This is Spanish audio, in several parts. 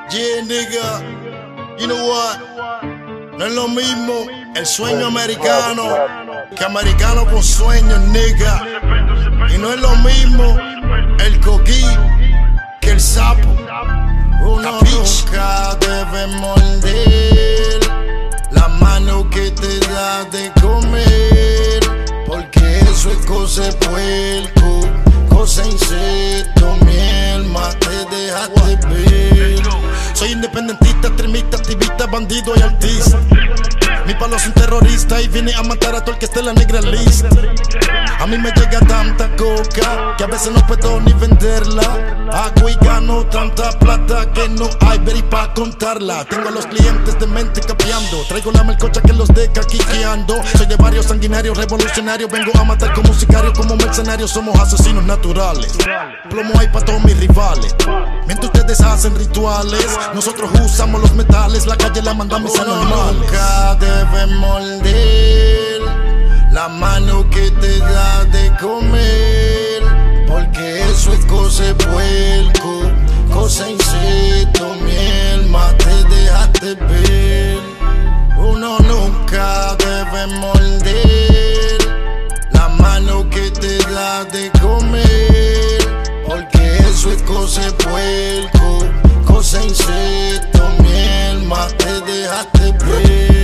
Yeah, nigga, you know what? No es lo mismo el sueño americano que americano con sueños, nigga. Y no es lo mismo el coquí que el sapo. Uno nunca debe morder la mano que te da de comer, porque eso es cosa de puerco, cosa de insecto, miel, más te dejaste ver. Soy independentista, extremista, activista, bandido y artista. Mi palo es un terrorista y viene a matar a todo el que esté en la negra lista. A mí me llega tanta coca que a veces no puedo ni venderla. Hago y gano tanta plata que no hay ver y pa' contarla. Tengo a los clientes de mente capeando, traigo la melcocha que los deja quiqueando. Soy de barrios sanguinarios, revolucionarios, vengo a matar como sicario, como mercenarios. Somos asesinos naturales, plomo hay pa' todos mis rivales. Mientras ustedes hacen rituales, nosotros usamos los metales. La calle la mandamos a normales. Nunca debes morder la mano que te da de comer, porque eso es cosa de puerco, cosa de insecto, miel, más te dejaste ver. Uno nunca debe morder la mano que te da de comer, porque eso es cosa de puerco, cosa de insecto, miel, más te dejaste ver.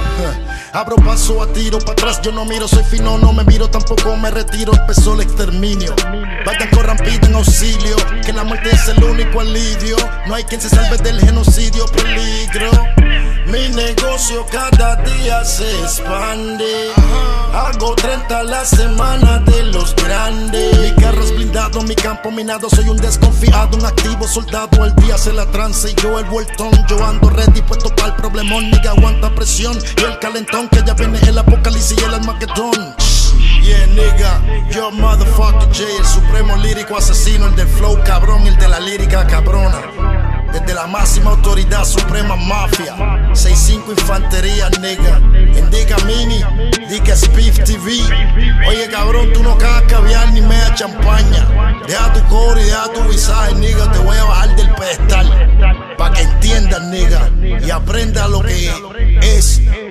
Abro paso a tiro, pa' atrás yo no miro, soy fino, no me miro, tampoco me retiro, empezó el exterminio. Vayan, corran, piden auxilio, que la muerte es el único alivio. No hay quien se salve del genocidio, peligro. Mi negocio cada día se expande. Hago 30 a la semana de los grandes. Mi carro es blindado, mi campo minado. Soy un desconfiado, un activo soldado. El día se la trance y yo el vueltón. Yo ando ready, puesto para el problemón. Nigga aguanta presión y el calentón, que ya viene el apocalipsis y el armagedón. Yeah, nigga, yo motherfucker J, el supremo lírico asesino, el del flow cabrón, el de la lírica cabrona. Desde la máxima autoridad suprema mafia, 6'5 infantería, nigga. Indica Mini, diga Spiff TV. Oye cabrón, tú no cagas caviar ni media champaña. Deja tu core y deja tu visaje, nigga. Te voy a bajar del pedestal pa' que entiendas, nigga, y aprenda lo que es